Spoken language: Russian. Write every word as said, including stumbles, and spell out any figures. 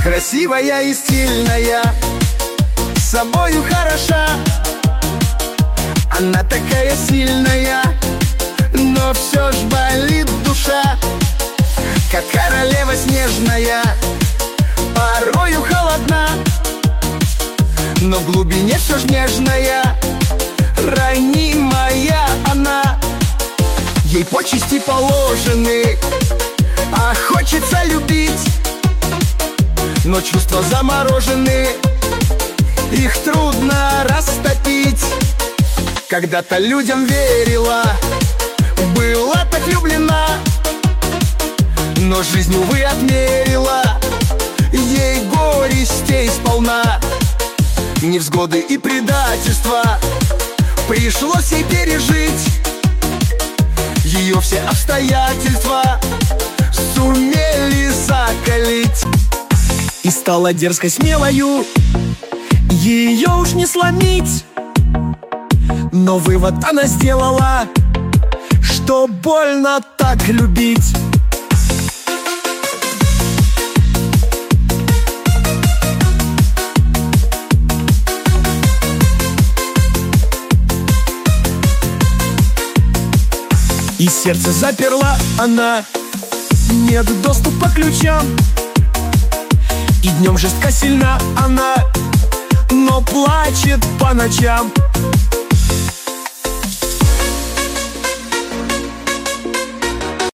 Красивая и стильная, собою хороша. Она такая сильная, но все ж болит душа. Как королева снежная, порою холодна, но в глубине все ж нежная, ранимая она. Ей почести положены, а хочется любить, но чувства заморожены, их трудно растопить. Когда-то людям верила, была так влюблена, но жизнь, увы, отмерила ей горестей сполна. Невзгоды и предательства пришлось ей пережить, ее все обстоятельства сумели закалить. И стала дерзкой, смелою, ее уж не сломить. Но вывод она сделала, что больно так любить. И сердце заперла она, нет доступа к ключам. И днем жестко сильна она, но плачет по ночам.